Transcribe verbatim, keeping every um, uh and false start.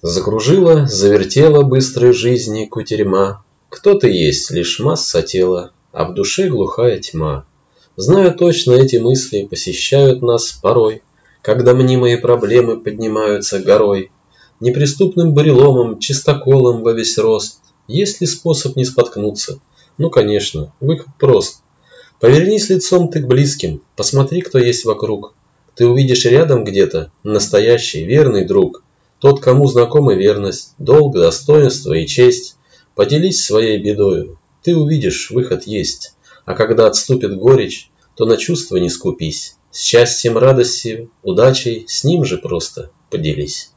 Закружила, завертела быстрой жизни кутерьма. Кто-то есть лишь масса тела, а в душе глухая тьма. Знаю точно, эти мысли посещают нас порой, когда мнимые проблемы поднимаются горой. Неприступным буреломом, чистоколом во весь рост. Есть ли способ не споткнуться? Ну, конечно, выход прост. Повернись лицом ты к близким, посмотри, кто есть вокруг. Ты увидишь рядом где-то настоящий верный друг. Тот, кому знакома верность, долг, достоинство и честь. Поделись своей бедою, ты увидишь, выход есть. А когда отступит горечь, то на чувства не скупись. С счастьем, радостью, удачей с ним же просто поделись.